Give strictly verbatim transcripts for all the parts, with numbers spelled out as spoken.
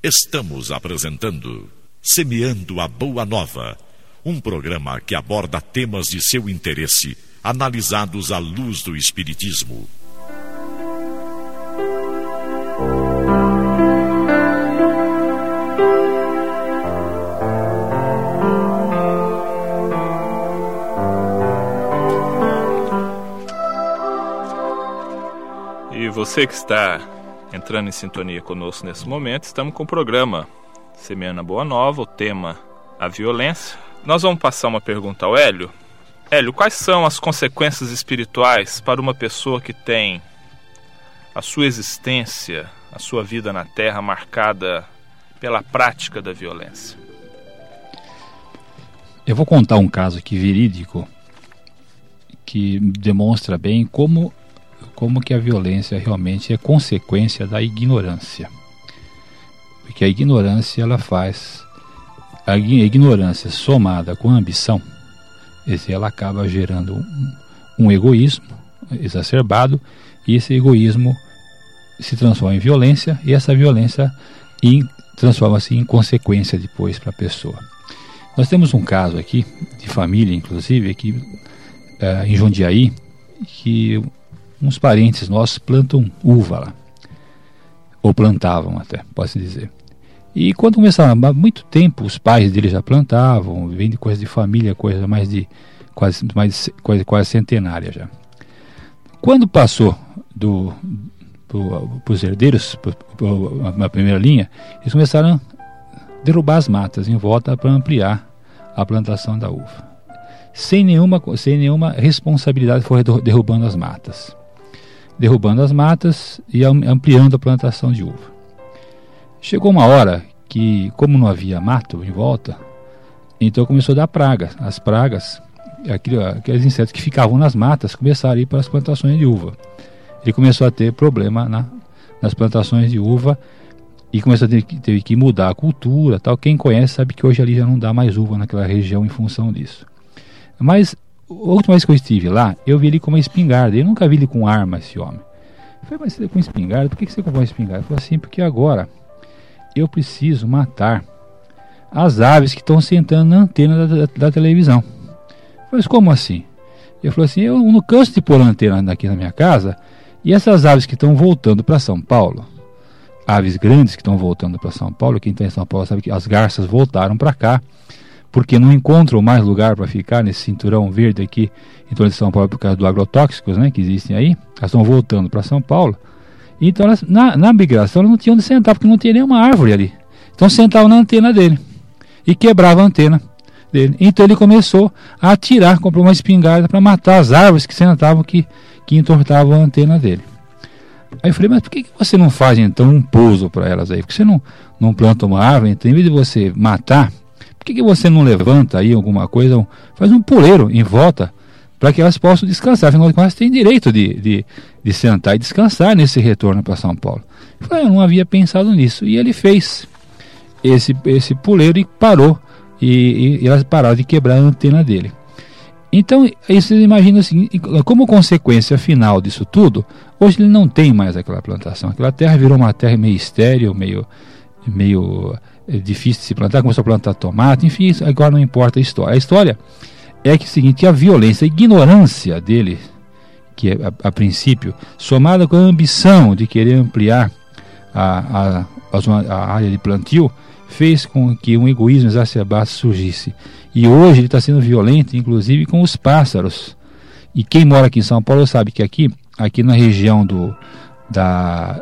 Estamos apresentando Semeando a Boa Nova, um programa que aborda temas de seu interesse, analisados à luz do Espiritismo. E você que está entrando em sintonia conosco nesse momento, estamos com o programa Semeando a Boa Nova, o tema a violência. Nós vamos passar uma pergunta ao Hélio. Hélio, quais são as consequências espirituais para uma pessoa que tem a sua existência, a sua vida na Terra marcada pela prática da violência? Eu vou contar um caso aqui verídico que demonstra bem como como que a violência realmente é consequência da ignorância. Porque a ignorância, ela faz... A ignorância somada com a ambição, ela acaba gerando um, um egoísmo exacerbado, e esse egoísmo se transforma em violência, e essa violência em, transforma-se em consequência depois para a pessoa. Nós temos um caso aqui, de família inclusive, aqui uh, em Jundiaí, que uns parentes nossos plantam uva lá, ou plantavam até, posso dizer. E quando começaram, há muito tempo, os pais deles já plantavam, vem de coisa de família, coisa mais de quase, mais, quase, quase centenária já. Quando passou do, para os herdeiros, pro, pro, na primeira linha, eles começaram a derrubar as matas em volta para ampliar a plantação da uva. Sem nenhuma, sem nenhuma responsabilidade, foi derrubando as matas. derrubando as matas e ampliando a plantação de uva. Chegou uma hora que, como não havia mato em volta, então começou a dar praga. As pragas, aqueles insetos que ficavam nas matas, começaram a ir para as plantações de uva. Ele começou a ter problema na, nas plantações de uva e começou a ter, teve que mudar a cultura, tal. Quem conhece sabe que hoje ali já não dá mais uva naquela região em função disso. Mas a última vez que eu estive lá, eu vi ele com uma espingarda. Eu nunca vi ele com arma, esse homem. Eu falei, mas você com espingarda? Por que você comprou uma espingarda? Ele falou assim, porque agora eu preciso matar as aves que estão sentando na antena da, da, da televisão. Eu falei, mas como assim? Ele falou assim, eu não canso de pôr a antena aqui na minha casa, e essas aves que estão voltando para São Paulo, aves grandes que estão voltando para São Paulo, quem está em São Paulo sabe que as garças voltaram para cá, porque não encontram mais lugar para ficar nesse cinturão verde aqui em torno de São Paulo por causa dos agrotóxicos, né, que existem aí. Elas estão voltando para São Paulo. Então, elas, na, na migração, elas não tinham onde sentar, porque não tinha nenhuma árvore ali. Então, sentavam na antena dele e quebrava a antena dele. Então, ele começou a atirar, comprou uma espingarda para matar as árvores que sentavam, que, que entortavam a antena dele. Aí eu falei, mas por que você não faz, então, um pouso para elas aí? Por que você não, não planta uma árvore? Então, em vez de você matar, por que, que você não levanta aí alguma coisa, faz um puleiro em volta, para que elas possam descansar? Afinal de contas, elas têm direito de, de, de sentar e descansar nesse retorno para São Paulo. Eu falei, eu não havia pensado nisso. E ele fez esse, esse puleiro e parou, e, e, e elas pararam de quebrar a antena dele. Então, aí você imagina assim, como consequência final disso tudo, hoje ele não tem mais aquela plantação. Aquela terra virou uma terra meio estéril, meio... meio é difícil de se plantar, começou a plantar tomate, enfim, agora não importa a história. A história é que é o seguinte, a violência, a ignorância dele, que é a, a princípio, somada com a ambição de querer ampliar a, a, a área de plantio, fez com que um egoísmo exacerbado surgisse. E hoje ele está sendo violento, inclusive com os pássaros. E quem mora aqui em São Paulo sabe que aqui, aqui na região do, da,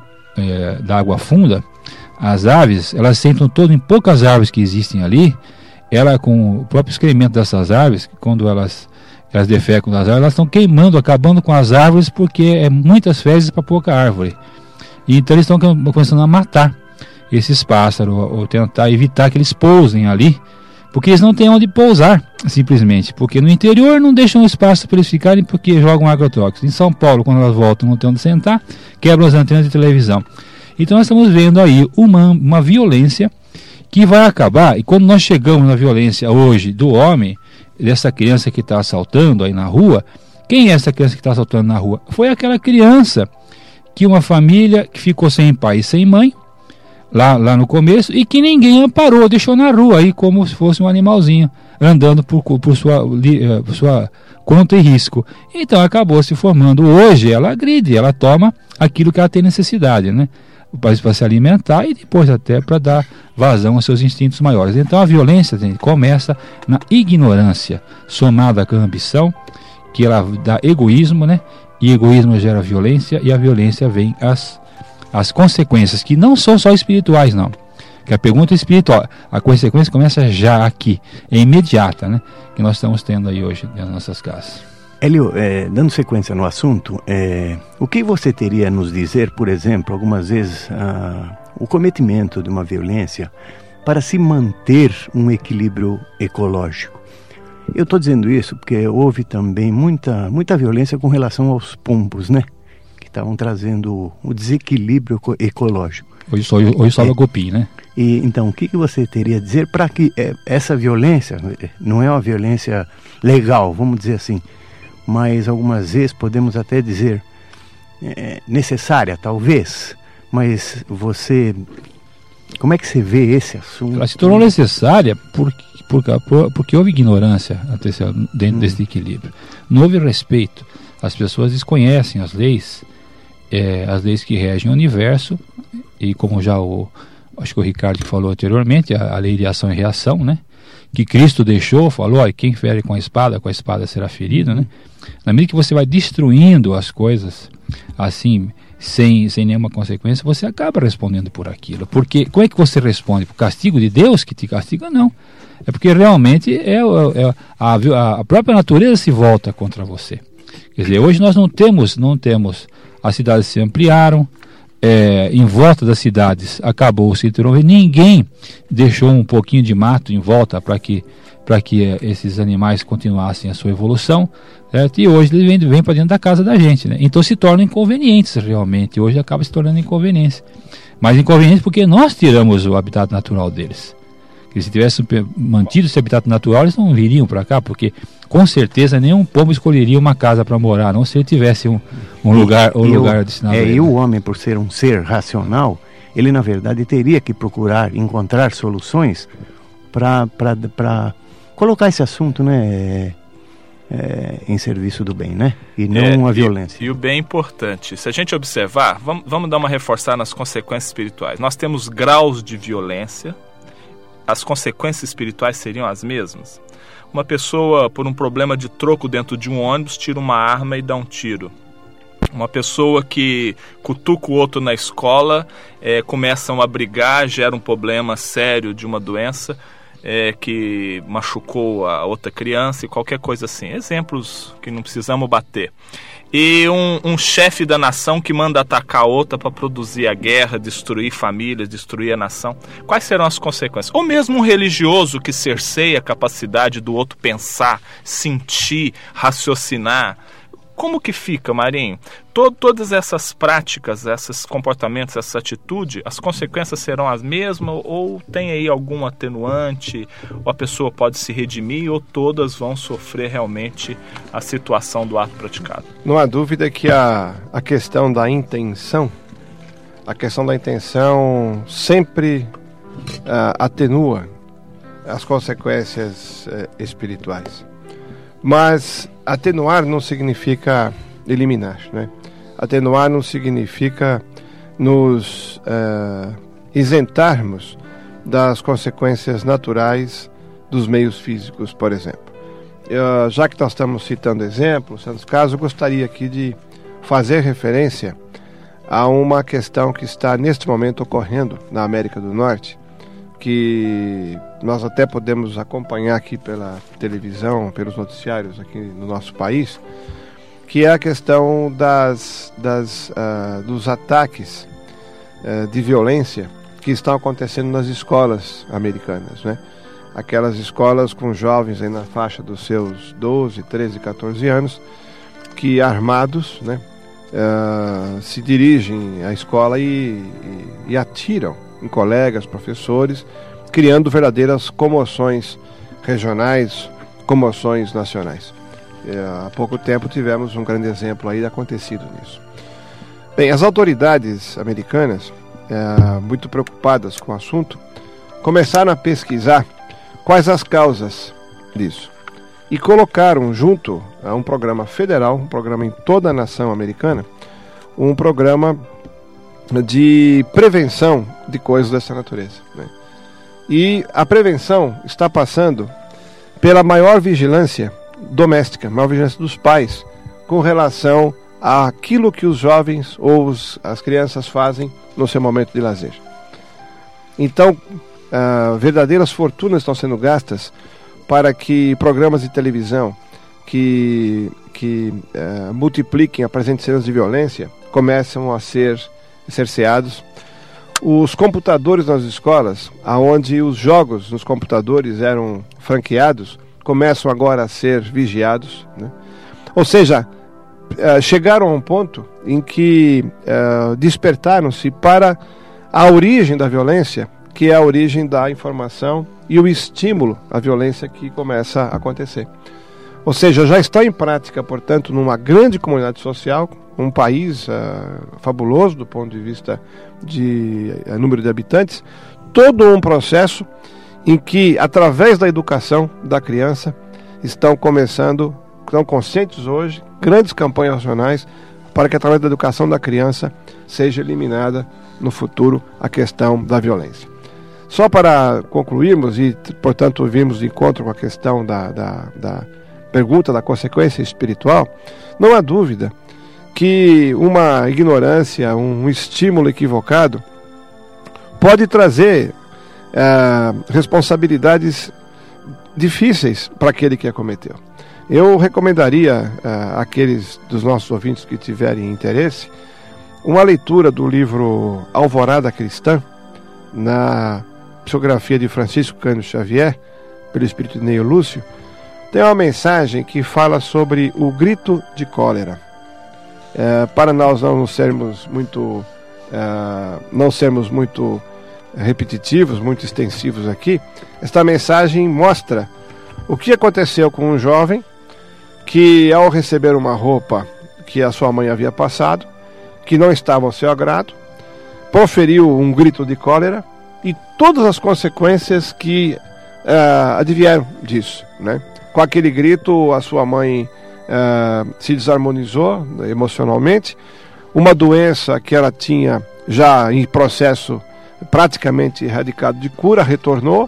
é, da Água Funda, as aves, elas sentam todo em poucas árvores que existem ali. Ela, com o próprio excremento dessas árvores, quando elas, elas defecam das árvores, elas estão queimando, acabando com as árvores, porque é muitas fezes para pouca árvore. E então eles estão começando a matar esses pássaros, ou tentar evitar que eles pousem ali, porque eles não têm onde pousar, simplesmente, porque no interior não deixam espaço para eles ficarem, porque jogam agrotóxicos. Em São Paulo, quando elas voltam, não tem onde sentar, quebram as antenas de televisão. Então nós estamos vendo aí uma, uma violência que vai acabar, e quando nós chegamos na violência hoje do homem, dessa criança que está assaltando aí na rua, quem é essa criança que está assaltando na rua? Foi aquela criança que uma família que ficou sem pai e sem mãe, lá, lá no começo, e que ninguém amparou, deixou na rua aí como se fosse um animalzinho, andando por, por, sua, por sua conta e risco. Então acabou se formando. Hoje ela agride, ela toma aquilo que ela tem necessidade, né? Para se alimentar e depois até para dar vazão aos seus instintos maiores. Então a violência, gente, começa na ignorância, somada com a ambição, que ela dá egoísmo, né? E egoísmo gera violência, e a violência vem as, as consequências, que não são só espirituais, não. Que a pergunta é espiritual, a consequência começa já aqui, é imediata, né? Que nós estamos tendo aí hoje nas nossas casas. Hélio, é, dando sequência no assunto, é, o que você teria a nos dizer, por exemplo, algumas vezes, ah, o cometimento de uma violência para se manter um equilíbrio ecológico? Eu estou dizendo isso porque houve também muita, muita violência com relação aos pombos, né? Que estavam trazendo o desequilíbrio ecológico. Hoje só, hoje só é. Cupim, né? E, então, o que, que você teria a dizer para que é, essa violência, não é uma violência legal, vamos dizer assim, mas algumas vezes podemos até dizer é, necessária, talvez, mas você, como é que você vê esse assunto? Ela se tornou necessária porque, porque, porque houve ignorância dentro hum. desse equilíbrio, não houve respeito, as pessoas desconhecem as leis, é, as leis que regem o universo, e como já o, acho que o Ricardo falou anteriormente, a, a lei de ação e reação, né? Que Cristo deixou, falou, ó, quem fere com a espada, com a espada será ferido, né? Na medida que você vai destruindo as coisas, assim, sem, sem nenhuma consequência, você acaba respondendo por aquilo. Porque, como é que você responde? Por castigo de Deus que te castiga? Não. É porque realmente é, é a, a própria natureza se volta contra você. Quer dizer, hoje nós não temos, não temos, as cidades se ampliaram, É, em volta das cidades acabou o cinturão, ninguém deixou um pouquinho de mato em volta para que, para que é, esses animais continuassem a sua evolução, certo? E hoje eles vêm, vêm para dentro da casa da gente, né? Então se tornam inconvenientes realmente, hoje acaba se tornando inconveniência, mas inconvenientes porque nós tiramos o habitat natural deles. Que se tivessem mantido esse habitat natural, eles não viriam para cá, porque com certeza nenhum povo escolheria uma casa para morar, não se ele tivesse um, um lugar, um e lugar o, destinado é, a ele. E o homem, por ser um ser racional, ele na verdade teria que procurar encontrar soluções para colocar esse assunto, né, é, em serviço do bem, né? E não é, a violência. E, e o bem é importante. Se a gente observar, vamos, vamos dar uma reforçada nas consequências espirituais. Nós temos graus de violência. As consequências espirituais seriam as mesmas. Uma pessoa, por um problema de troco dentro de um ônibus, tira uma arma e dá um tiro. Uma pessoa que cutuca o outro na escola, é, começam a brigar, gera um problema sério de uma doença é, que machucou a outra criança e qualquer coisa assim. Exemplos que não precisamos bater. E um, um chefe da nação que manda atacar a outra para produzir a guerra, destruir famílias, destruir a nação. Quais serão as consequências? Ou mesmo um religioso que cerceia a capacidade do outro pensar, sentir, raciocinar. Como que fica, Marinho? Todo, todas essas práticas, esses comportamentos, essa atitude, as consequências serão as mesmas ou tem aí algum atenuante, ou a pessoa pode se redimir, ou todas vão sofrer realmente a situação do ato praticado? Não há dúvida que a, a questão da intenção, a questão da intenção sempre uh, atenua as consequências uh, espirituais. Mas atenuar não significa eliminar, né? Atenuar não significa nos uh, isentarmos das consequências naturais dos meios físicos, por exemplo. Uh, já que nós estamos citando exemplos, nesse caso, eu gostaria aqui de fazer referência a uma questão que está neste momento ocorrendo na América do Norte, que nós até podemos acompanhar aqui pela televisão, pelos noticiários aqui no nosso país, que é a questão das, das, uh, dos ataques uh, de violência que estão acontecendo nas escolas americanas, né? Aquelas escolas com jovens aí na faixa dos seus doze, treze, catorze anos, que armados, né, uh, se dirigem à escola e, e, e atiram em colegas, professores, criando verdadeiras comoções regionais, comoções nacionais. Há pouco tempo tivemos um grande exemplo aí acontecido nisso. Bem, as autoridades americanas é, muito preocupadas com o assunto, começaram a pesquisar quais as causas disso. E colocaram junto a um programa federal, um programa em toda a nação americana, um programa de prevenção de coisas dessa natureza, né? E a prevenção está passando pela maior vigilância doméstica, maior vigilância dos pais com relação àquilo que os jovens ou os, as crianças fazem no seu momento de lazer. Então, uh, verdadeiras fortunas estão sendo gastas para que programas de televisão que, que uh, multipliquem a presença de cenas de violência começam a ser cerceados. Os computadores nas escolas, aonde os jogos nos computadores eram franqueados, começam agora a ser vigiados, né? Ou seja, uh, chegaram a um ponto em que uh, despertaram-se para a origem da violência, que é a origem da informação e o estímulo à violência que começa a acontecer. Ou seja, já está em prática, portanto, numa grande comunidade social, um país uh, fabuloso do ponto de vista de uh, número de habitantes, todo um processo em que, através da educação da criança, estão começando, estão conscientes hoje, grandes campanhas nacionais para que, através da educação da criança, seja eliminada no futuro a questão da violência. Só para concluirmos e, portanto, virmos de encontro com a questão da, da, da pergunta da consequência espiritual, não há dúvida que uma ignorância, um estímulo equivocado pode trazer uh, responsabilidades difíceis para aquele que a cometeu. Eu recomendaria uh, àqueles dos nossos ouvintes que tiverem interesse uma leitura do livro Alvorada Cristã, na psicografia de Francisco Cândido Xavier, pelo espírito de Neio Lúcio. Tem uma mensagem que fala sobre o grito de cólera. É, para nós não sermos muito é, não sermos muito repetitivos, muito extensivos aqui, esta mensagem mostra o que aconteceu com um jovem que, ao receber uma roupa que a sua mãe havia passado, que não estava ao seu agrado, proferiu um grito de cólera e todas as consequências que uh, advieram disso, né? Com aquele grito, a sua mãe uh, se desarmonizou emocionalmente, uma doença que ela tinha já em processo praticamente erradicado de cura retornou,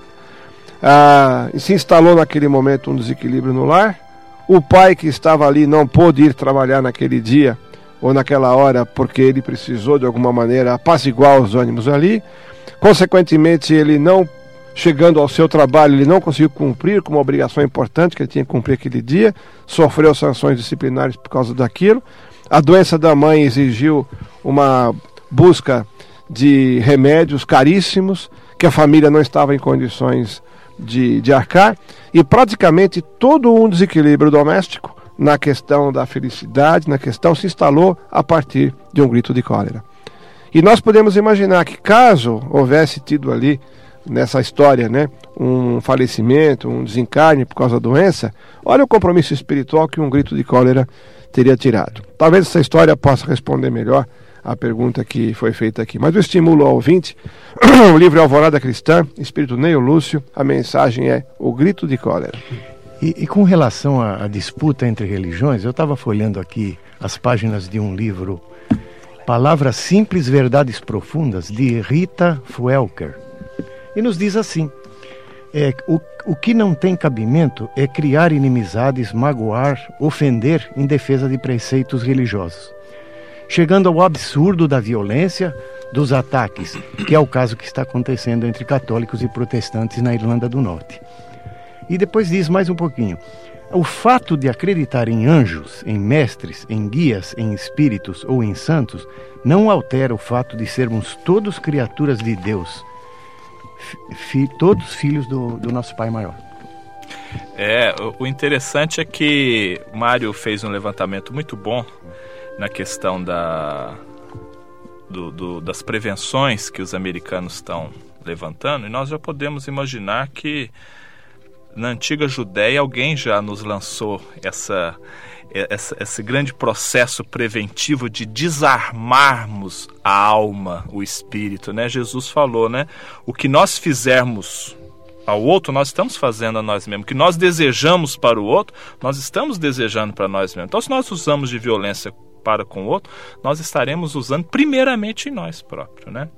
uh, e se instalou naquele momento um desequilíbrio no lar. O pai que estava ali não pôde ir trabalhar naquele dia ou naquela hora porque ele precisou de alguma maneira apaziguar os ânimos ali. Consequentemente, ele não, chegando ao seu trabalho, ele não conseguiu cumprir com uma obrigação importante que ele tinha que cumprir aquele dia, sofreu sanções disciplinares por causa daquilo. A doença da mãe exigiu uma busca de remédios caríssimos que a família não estava em condições de, de arcar, e praticamente todo um desequilíbrio doméstico na questão da felicidade, na questão, se instalou a partir de um grito de cólera. E nós podemos imaginar que, caso houvesse tido ali, nessa história, né, um falecimento, um desencarne por causa da doença, olha o compromisso espiritual que um grito de cólera teria tirado. Talvez essa história possa responder melhor a pergunta que foi feita aqui. Mas eu estimulo ao ouvinte, o livro Alvorada Cristã, Espírito Neio Lúcio, a mensagem é o grito de cólera. E, e com relação à, à disputa entre religiões, eu estava folhando aqui as páginas de um livro, Palavras Simples, Verdades Profundas, de Rita Fuelker. E nos diz assim, é, o, o que não tem cabimento é criar inimizades, magoar, ofender em defesa de preceitos religiosos, chegando ao absurdo da violência, dos ataques, que é o caso que está acontecendo entre católicos e protestantes na Irlanda do Norte. E depois diz mais um pouquinho, o fato de acreditar em anjos, em mestres, em guias, em espíritos ou em santos, não altera o fato de sermos todos criaturas de Deus, fi, todos filhos do, do nosso Pai Maior. É, o interessante é que Mário fez um levantamento muito bom na questão da, do, do, das prevenções que os americanos estão levantando, e nós já podemos imaginar que na antiga Judéia alguém já nos lançou essa, esse, esse grande processo preventivo de desarmarmos a alma, o espírito, né? Jesus falou, né? O que nós fizermos ao outro, nós estamos fazendo a nós mesmos. O que nós desejamos para o outro, nós estamos desejando para nós mesmos. Então, se nós usamos de violência para com o outro, nós estaremos usando primeiramente em nós próprios, né?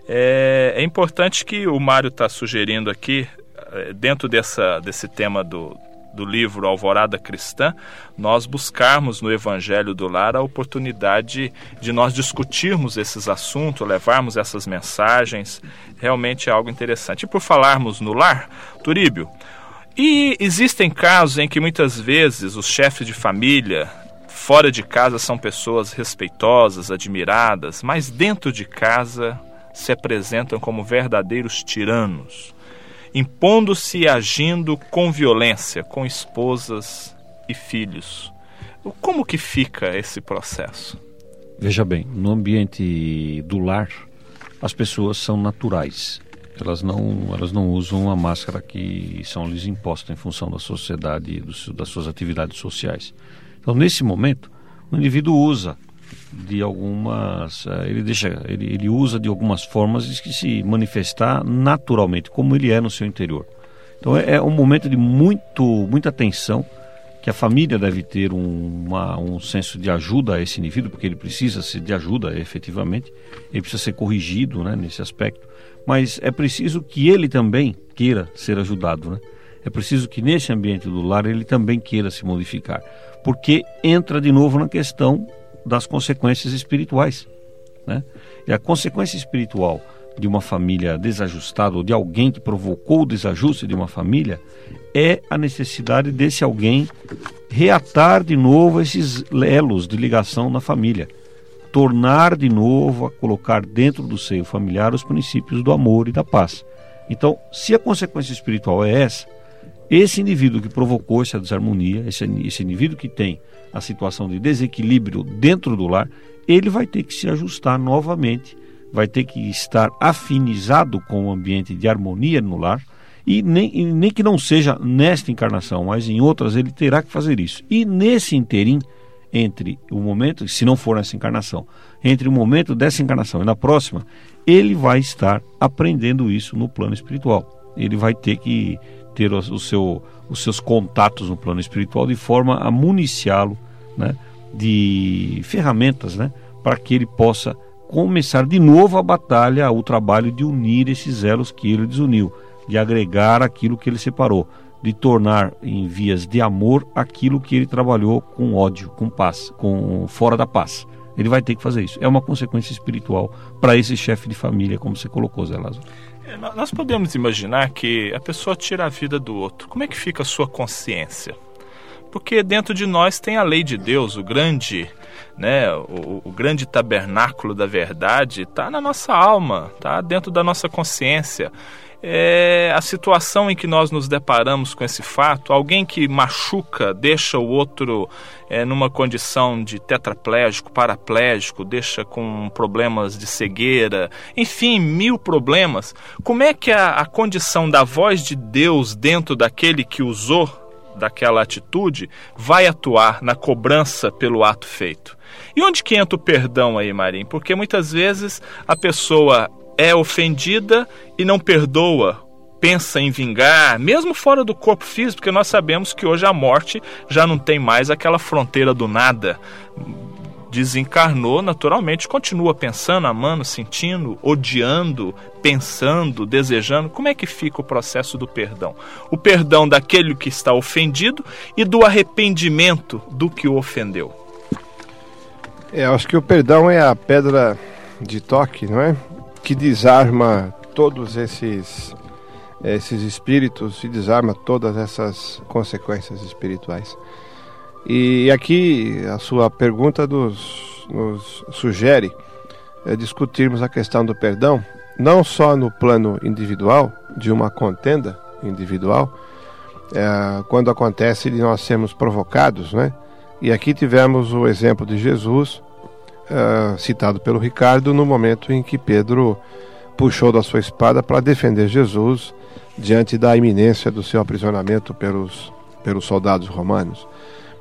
É, é importante que o Mário está sugerindo aqui, dentro dessa, desse tema do, do livro Alvorada Cristã, nós buscarmos no Evangelho do Lar a oportunidade de nós discutirmos esses assuntos, levarmos essas mensagens. Realmente é algo interessante. E por falarmos no lar, Turíbio, e existem casos em que muitas vezes os chefes de família fora de casa são pessoas respeitosas, admiradas, mas dentro de casa se apresentam como verdadeiros tiranos, impondo-se e agindo com violência, com esposas e filhos. Como que fica esse processo? Veja bem, no ambiente do lar, as pessoas são naturais. Elas não, elas não usam a máscara que são lhes impostas em função da sociedade e dos, das suas atividades sociais. Então, nesse momento, o indivíduo usa de algumas, ele deixa, ele, ele usa de algumas formas de se manifestar naturalmente, como ele é no seu interior. Então é, é um momento de muito, muita atenção, que a família deve ter um, uma, um senso de ajuda a esse indivíduo, porque ele precisa ser de ajuda efetivamente, ele precisa ser corrigido, né, nesse aspecto, mas é preciso que ele também queira ser ajudado, né? É preciso que nesse ambiente do lar ele também queira se modificar, porque entra de novo na questão das consequências espirituais, né? E a consequência espiritual de uma família desajustada, ou de alguém que provocou o desajuste de uma família, é a necessidade desse alguém reatar de novo esses elos de ligação na família, tornar de novo a colocar dentro do seio familiar os princípios do amor e da paz. Então, se a consequência espiritual é essa, esse indivíduo que provocou essa desarmonia, esse, esse indivíduo que tem a situação de desequilíbrio dentro do lar, ele vai ter que se ajustar novamente, vai ter que estar afinizado com o ambiente de harmonia no lar, e nem, e nem que não seja nesta encarnação, mas em outras ele terá que fazer isso. E nesse interim, entre o momento, se não for nessa encarnação, entre o momento dessa encarnação e na próxima, ele vai estar aprendendo isso no plano espiritual. Ele vai ter que ter o, o seu, os seus contatos no plano espiritual de forma a municiá-lo, né, de ferramentas, né, para que ele possa começar de novo a batalha, o trabalho de unir esses elos que ele desuniu, de agregar aquilo que ele separou, de tornar em vias de amor aquilo que ele trabalhou com ódio, com paz, com fora da paz. Ele vai ter que fazer isso. É uma consequência espiritual para esse chefe de família, como você colocou, Zé Lázaro. É, nós podemos imaginar que a pessoa tira a vida do outro. Como é que fica a sua consciência? Porque dentro de nós tem a lei de Deus, o grande, né, o, o grande tabernáculo da verdade está na nossa alma, está dentro da nossa consciência. É a situação em que nós nos deparamos com esse fato, alguém que machuca, deixa o outro é, numa condição de tetraplégico, paraplégico, deixa com problemas de cegueira, enfim, mil problemas. Como é que a, a condição da voz de Deus dentro daquele que usou daquela atitude vai atuar na cobrança pelo ato feito? E onde que entra o perdão aí, Marinho? Porque muitas vezes a pessoa é ofendida e não perdoa, pensa em vingar, mesmo fora do corpo físico, porque nós sabemos que hoje a morte já não tem mais aquela fronteira do nada. Desencarnou, naturalmente, continua pensando, amando, sentindo, odiando, pensando, desejando. Como é que fica o processo do perdão? O perdão daquele que está ofendido e do arrependimento do que o ofendeu. É, acho que o perdão é a pedra de toque, não é? Que desarma todos esses, esses espíritos e desarma todas essas consequências espirituais. E aqui a sua pergunta nos, nos sugere é, discutirmos a questão do perdão, não só no plano individual, de uma contenda individual, é, quando acontece de nós sermos provocados, né? E aqui tivemos o exemplo de Jesus, Uh, citado pelo Ricardo, no momento em que Pedro puxou da sua espada para defender Jesus diante da iminência do seu aprisionamento pelos, pelos soldados romanos.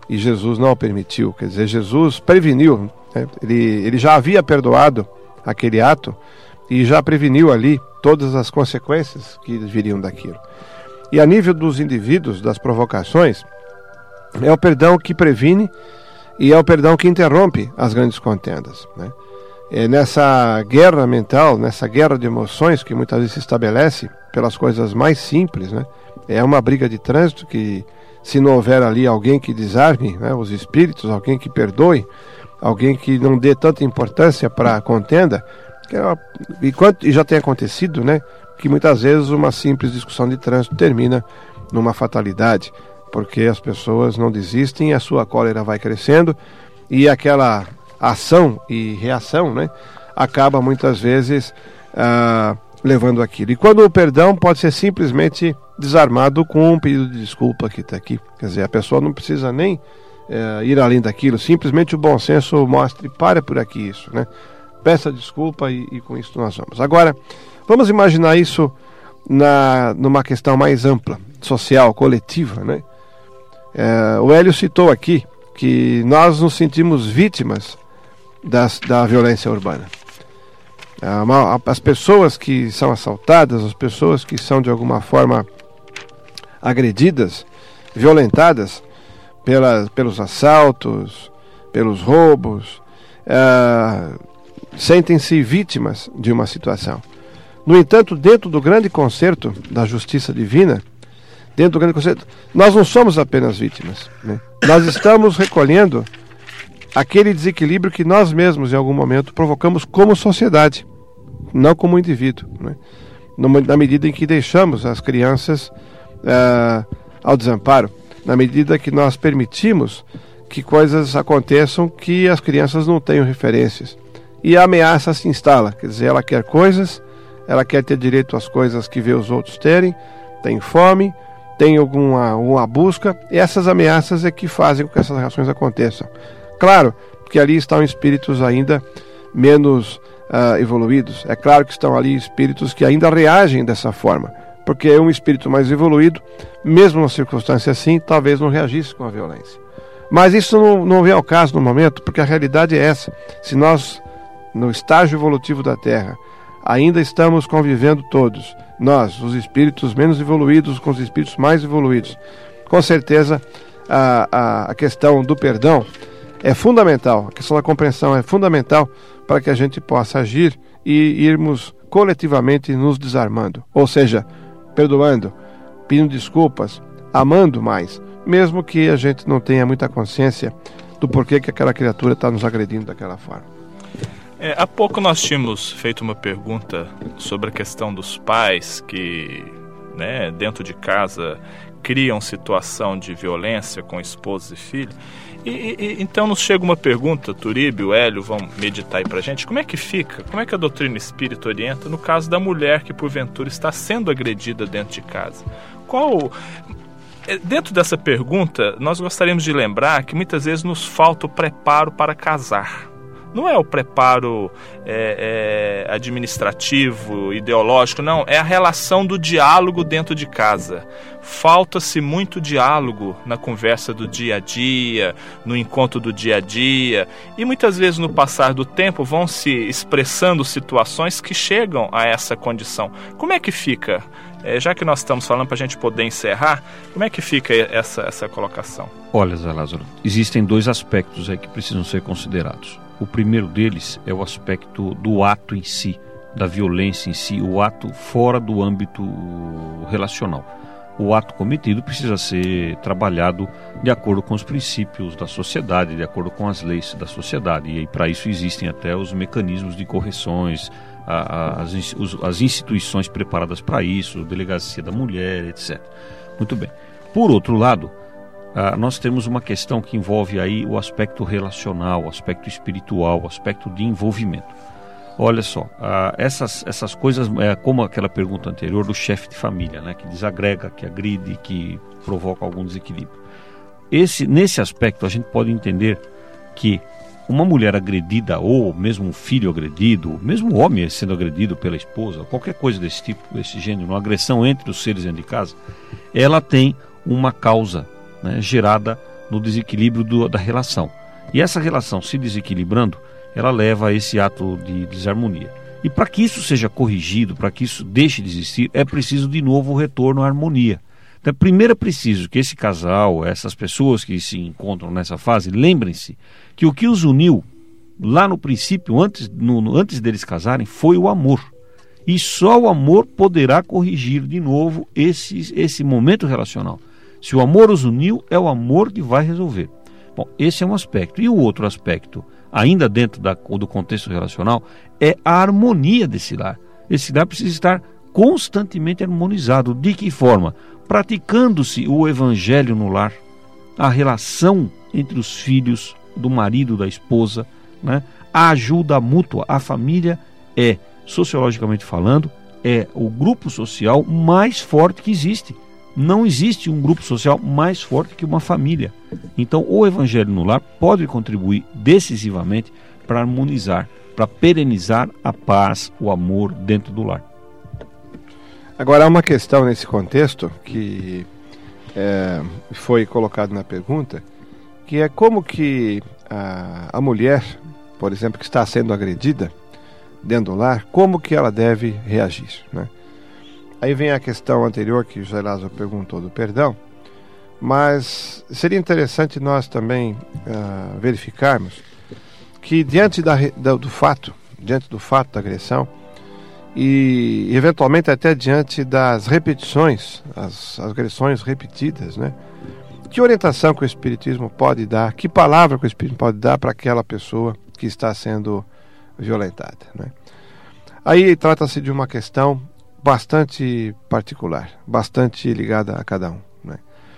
e Jesus não o permitiu. Quer dizer, Jesus preveniu, né? ele, ele já havia perdoado aquele ato e já preveniu ali todas as consequências que viriam daquilo. E a nível dos indivíduos, das provocações, é o perdão que previne e é o perdão que interrompe as grandes contendas, né? É nessa guerra mental, nessa guerra de emoções que muitas vezes se estabelece pelas coisas mais simples, né? É uma briga de trânsito que, se não houver ali alguém que desarme, né, os espíritos, alguém que perdoe, alguém que não dê tanta importância para a contenda, que é uma, e, quanto, e já tem acontecido, né, que muitas vezes uma simples discussão de trânsito termina numa fatalidade, porque as pessoas não desistem, a sua cólera vai crescendo e aquela ação e reação, né, acaba muitas vezes ah, levando aquilo. E quando o perdão pode ser simplesmente desarmado com um pedido de desculpa que está aqui. Quer dizer, a pessoa não precisa nem é, ir além daquilo, simplesmente o bom senso mostre, para por aqui isso, né? Peça desculpa e, e com isso nós vamos. Agora, vamos imaginar isso na, numa questão mais ampla, social, coletiva, né? É, o Hélio citou aqui que nós nos sentimos vítimas das, da violência urbana. As pessoas que são assaltadas, as pessoas que são de alguma forma agredidas, violentadas pelas, pelos assaltos, pelos roubos, uh, sentem-se vítimas de uma situação. No entanto, dentro do grande concerto da justiça divina, dentro do grande concerto, nós não somos apenas vítimas, né? Nós estamos recolhendo aquele desequilíbrio que nós mesmos, em algum momento, provocamos como sociedade, não como indivíduo, né? Na medida em que deixamos as crianças Uh, ao desamparo, na medida que nós permitimos que coisas aconteçam que as crianças não tenham referências e a ameaça se instala, quer dizer, ela quer coisas, ela quer ter direito às coisas que vê os outros terem, tem fome, tem alguma, alguma busca, e essas ameaças é que fazem com que essas reações aconteçam. Claro que ali estão espíritos ainda menos uh, evoluídos, é claro que estão ali espíritos que ainda reagem dessa forma, porque um espírito mais evoluído, mesmo numa circunstância assim, talvez não reagisse com a violência. Mas isso não, não vem ao caso no momento, porque a realidade é essa. Se nós, no estágio evolutivo da Terra, ainda estamos convivendo todos, nós, os espíritos menos evoluídos com os espíritos mais evoluídos, com certeza a, a, a questão do perdão é fundamental, a questão da compreensão é fundamental para que a gente possa agir e irmos coletivamente nos desarmando. Ou seja, perdoando, pedindo desculpas, amando mais, mesmo que a gente não tenha muita consciência do porquê que aquela criatura está nos agredindo daquela forma. É, há pouco nós tínhamos feito uma pergunta sobre a questão dos pais que, né, dentro de casa criam situação de violência com esposa e filho. E, e, então nos chega uma pergunta, Turíbio, o Hélio vão meditar aí pra gente, como é que fica, como é que a doutrina espírita orienta no caso da mulher que porventura está sendo agredida dentro de casa? Qual... Dentro dessa pergunta, nós gostaríamos de lembrar que muitas vezes nos falta o preparo para casar. Não é o preparo é, é, administrativo, ideológico, não. É a relação do diálogo dentro de casa. Falta-se muito diálogo na conversa do dia a dia, no encontro do dia a dia. E muitas vezes no passar do tempo vão se expressando situações que chegam a essa condição. Como é que fica? É, já que nós estamos falando para a gente poder encerrar, como é que fica essa, essa colocação? Olha, Zé Lázaro, existem dois aspectos aí que precisam ser considerados. O primeiro deles é o aspecto do ato em si, da violência em si, o ato fora do âmbito relacional. O ato cometido precisa ser trabalhado de acordo com os princípios da sociedade, de acordo com as leis da sociedade. E para isso existem até os mecanismos de correções, as, as instituições preparadas para isso, delegacia da mulher, etcétera. Muito bem. Por outro lado, Uh, nós temos uma questão que envolve aí o aspecto relacional, o aspecto espiritual, o aspecto de envolvimento. Olha só, uh, essas, essas coisas, é como aquela pergunta anterior do chefe de família, né, que desagrega, que agride, que provoca algum desequilíbrio. Esse, nesse aspecto, a gente pode entender que uma mulher agredida, ou mesmo um filho agredido, mesmo um homem sendo agredido pela esposa, qualquer coisa desse tipo, desse gênero, uma agressão entre os seres dentro de casa, ela tem uma causa, né, gerada no desequilíbrio do, da relação. E essa relação se desequilibrando, ela leva a esse ato de desarmonia. E para que isso seja corrigido, para que isso deixe de existir, é preciso de novo o retorno à harmonia. Então, primeiro é preciso que esse casal, essas pessoas que se encontram nessa fase, lembrem-se que o que os uniu lá no princípio, antes, no, antes deles casarem, foi o amor. E só o amor poderá corrigir de novo esse, esse momento relacional. Se o amor os uniu, é o amor que vai resolver. Bom, esse é um aspecto. E o outro aspecto, ainda dentro da, do contexto relacional, é a harmonia desse lar. Esse lar precisa estar constantemente harmonizado. De que forma? Praticando-se o evangelho no lar, a relação entre os filhos, do marido, da esposa, né? A ajuda mútua. A família é, sociologicamente falando, é o grupo social mais forte que existe. Não existe um grupo social mais forte que uma família. Então, o evangelho no lar pode contribuir decisivamente para harmonizar, para perenizar a paz, o amor dentro do lar. Agora, há uma questão nesse contexto que é, foi colocado na pergunta, que é como que a, a mulher, por exemplo, que está sendo agredida dentro do lar, como que ela deve reagir, né? Aí vem a questão anterior que o José Lázaro perguntou do perdão, mas seria interessante nós também uh, verificarmos que diante da, da, do fato, diante do fato da agressão e eventualmente até diante das repetições, as, as agressões repetidas, né? Que orientação que o Espiritismo pode dar, que palavra que o Espiritismo pode dar para aquela pessoa que está sendo violentada, né? Aí trata-se de uma questão bastante particular, bastante ligada a cada um, né?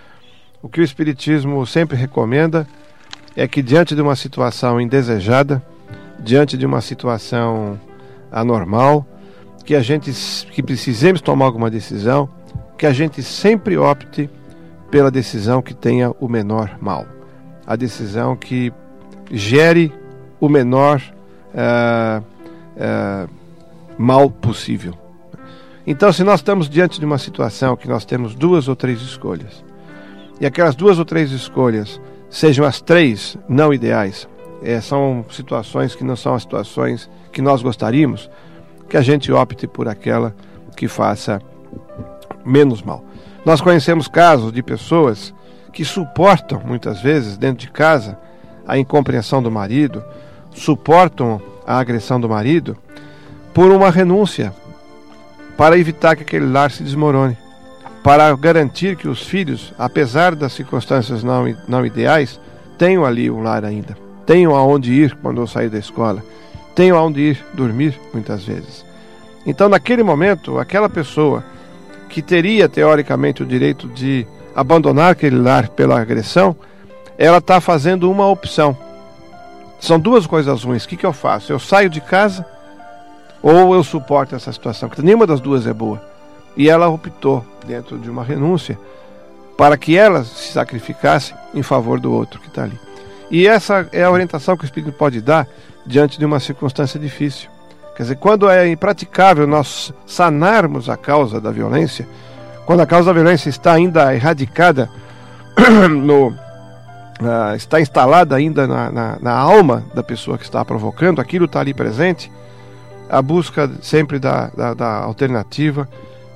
O que o Espiritismo sempre recomenda é que diante de uma situação indesejada, diante de uma situação anormal, que a gente, que precisemos tomar alguma decisão, que a gente sempre opte pela decisão que tenha o menor mal, a decisão que gere o menor uh, uh, mal possível. Então, se nós estamos diante de uma situação que nós temos duas ou três escolhas, e aquelas duas ou três escolhas sejam as três não ideais, é, são situações que não são as situações que nós gostaríamos, que a gente opte por aquela que faça menos mal. Nós conhecemos casos de pessoas que suportam, muitas vezes, dentro de casa, a incompreensão do marido, suportam a agressão do marido por uma renúncia, para evitar que aquele lar se desmorone, para garantir que os filhos, apesar das circunstâncias não, não ideais, tenham ali um lar ainda, tenham aonde ir quando eu sair da escola, tenham aonde ir dormir, muitas vezes. Então, naquele momento, aquela pessoa que teria, teoricamente, o direito de abandonar aquele lar pela agressão, ela está fazendo uma opção. São duas coisas ruins. O que, que eu faço? Eu saio de casa ou eu suporto essa situação? Porque nenhuma das duas é boa. E ela optou, dentro de uma renúncia, para que ela se sacrificasse em favor do outro que está ali. E essa é a orientação que o Espírito pode dar diante de uma circunstância difícil. Quer dizer, quando é impraticável nós sanarmos a causa da violência, quando a causa da violência está ainda erradicada, no, uh, está instalada ainda na, na, na alma da pessoa que está provocando, aquilo está ali presente, a busca sempre da, da, da alternativa,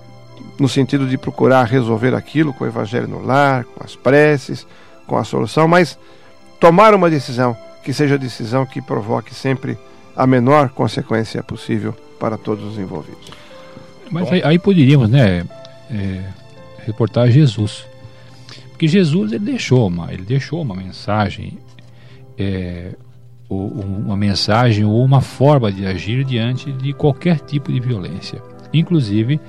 no sentido de procurar resolver aquilo com o evangelho no lar, com as preces, com a solução, mas tomar uma decisão que seja a decisão que provoque sempre a menor consequência possível para todos os envolvidos. Mas aí, aí poderíamos, né, é, reportar Jesus, porque Jesus ele deixou uma, ele deixou uma mensagem, é, ou, uma mensagem ou uma forma de agir diante de qualquer tipo de violência, inclusive,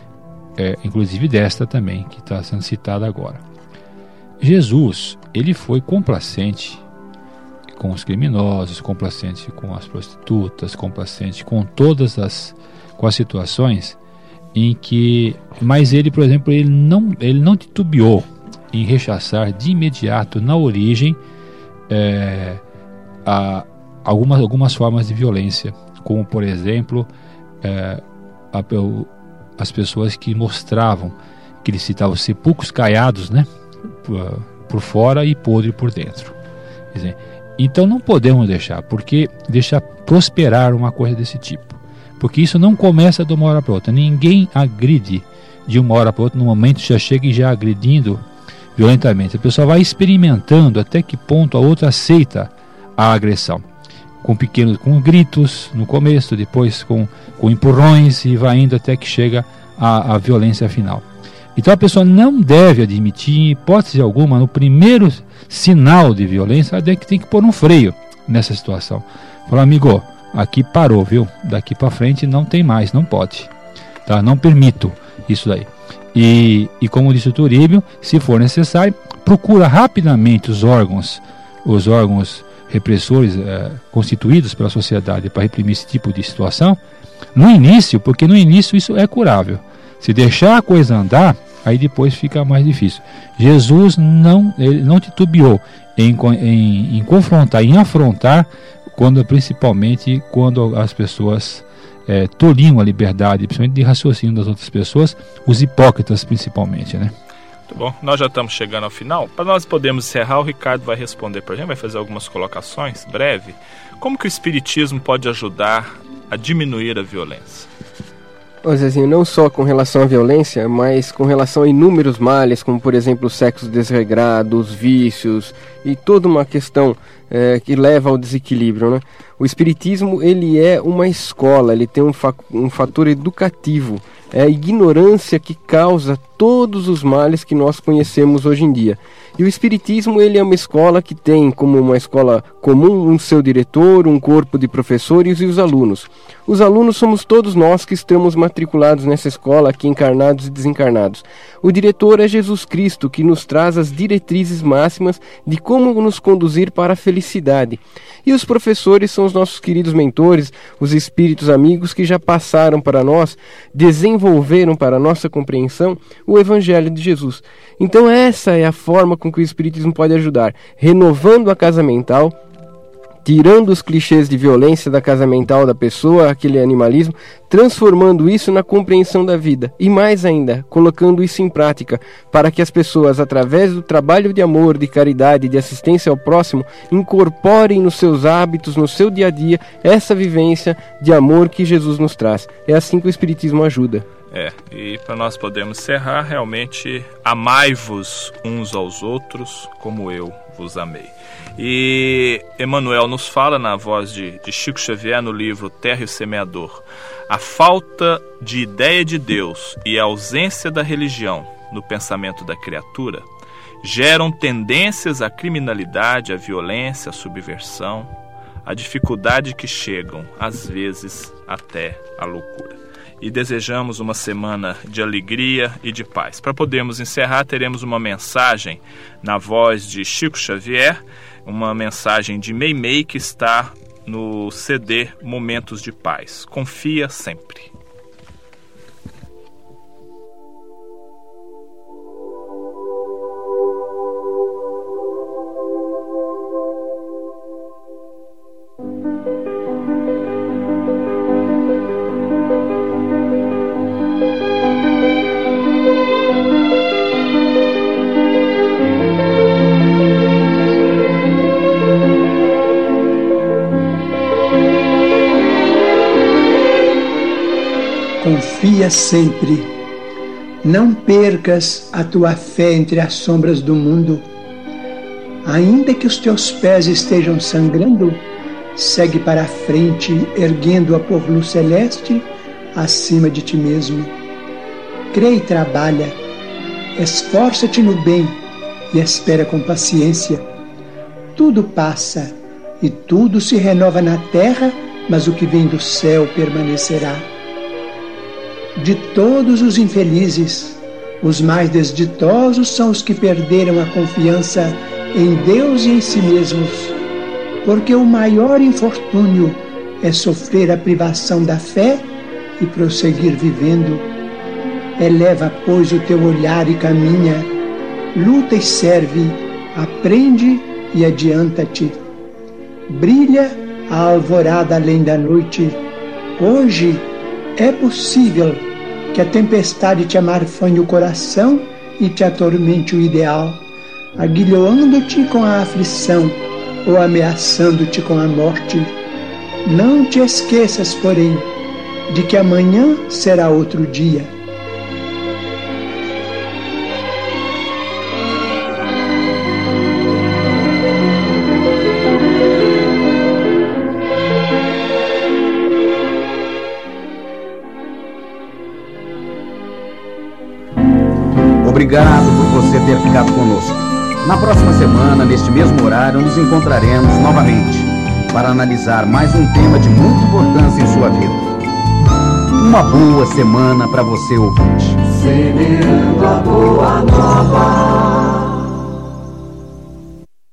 é, inclusive desta também que está sendo citada agora. Jesus ele foi complacente com os criminosos, complacente com as prostitutas, complacente com todas as, com as situações em que, mas ele, por exemplo, ele não, ele não titubeou em rechaçar de imediato, na origem, é, a, algumas, algumas formas de violência, como, por exemplo, é, a, o, as pessoas que mostravam, que ele citava os sepulcros caiados, né? por fora e podre por dentro. Quer dizer, então não podemos deixar, porque deixar prosperar uma coisa desse tipo. Porque isso não começa de uma hora para outra. Ninguém agride de uma hora para outra, no momento já chega e já agredindo violentamente. A pessoa vai experimentando até que ponto a outra aceita a agressão. Com pequenos, com gritos no começo, depois com, com empurrões, e vai indo até que chega a, a violência final. Então a pessoa não deve admitir, em hipótese alguma, no primeiro sinal de violência, ela tem que pôr um freio nessa situação. Falar, amigo, aqui parou, viu? Daqui para frente não tem mais, não pode. Tá? Não permito isso daí. E, e como disse o Turíbio, se for necessário, procura rapidamente os órgãos, os órgãos repressores eh, constituídos pela sociedade para reprimir esse tipo de situação, no início, porque no início isso é curável. Se deixar a coisa andar, aí depois fica mais difícil. Jesus não, ele não titubeou em, em, em confrontar, em afrontar, quando, principalmente quando as pessoas é, tolhiam a liberdade, principalmente de raciocínio das outras pessoas, os hipócritas principalmente, né? Muito bom, nós já estamos chegando ao final. Para nós podermos encerrar, o Ricardo vai responder para a gente, vai fazer algumas colocações breve. Como que o Espiritismo pode ajudar a diminuir a violência? Ô Zezinho, não só com relação à violência, mas com relação a inúmeros males, como por exemplo o sexo desregrado, os vícios e toda uma questão é, que leva ao desequilíbrio, né? O Espiritismo, ele é uma escola, ele tem um, fa- um fator educativo, é a ignorância que causa todos os males que nós conhecemos hoje em dia. E o Espiritismo, ele é uma escola que tem como uma escola comum um seu diretor, um corpo de professores e os alunos. Os alunos somos todos nós que estamos matriculados nessa escola, aqui encarnados e desencarnados. O diretor é Jesus Cristo, que nos traz as diretrizes máximas de como nos conduzir para a felicidade. E os professores são os nossos queridos mentores, os espíritos amigos que já passaram para nós, desenvolveram para a nossa compreensão o Evangelho de Jesus. Então essa é a forma com que o Espiritismo pode ajudar, renovando a casa mental, tirando os clichês de violência da casa mental da pessoa, aquele animalismo, transformando isso na compreensão da vida e mais ainda, colocando isso em prática para que as pessoas, através do trabalho de amor, de caridade, de assistência ao próximo, incorporem nos seus hábitos, no seu dia a dia, essa vivência de amor que Jesus nos traz. É assim que o Espiritismo ajuda. É, e para nós podermos encerrar, realmente, amai-vos uns aos outros como eu vos amei. E Emmanuel nos fala na voz de, de Chico Xavier no livro Terra e o Semeador: a falta de ideia de Deus e a ausência da religião no pensamento da criatura geram tendências à criminalidade, à violência, à subversão, à dificuldade que chegam, às vezes, até à loucura. E desejamos uma semana de alegria e de paz. Para podermos encerrar, teremos uma mensagem na voz de Chico Xavier, uma mensagem de Meimei que está no C D Momentos de Paz. Confia sempre. Confia sempre. Não percas a tua fé entre as sombras do mundo. Ainda que os teus pés estejam sangrando, segue para a frente, erguendo-a por luz celeste acima de ti mesmo. Crê e trabalha. Esforça-te no bem e espera com paciência. Tudo passa e tudo se renova na terra, mas o que vem do céu permanecerá. De todos os infelizes, os mais desditosos são os que perderam a confiança em Deus e em si mesmos, porque o maior infortúnio é sofrer a privação da fé e prosseguir vivendo. Eleva, pois, o teu olhar e caminha, luta e serve, aprende e adianta-te. Brilha a alvorada além da noite. Hoje é possível que a tempestade te amarfanhe o coração e te atormente o ideal, aguilhoando-te com a aflição ou ameaçando-te com a morte. Não te esqueças, porém, de que amanhã será outro dia. Obrigado por você ter ficado conosco. Na próxima semana, neste mesmo horário, nos encontraremos novamente para analisar mais um tema de muita importância em sua vida. Uma boa semana para você, ouvinte. Semeando a boa nova.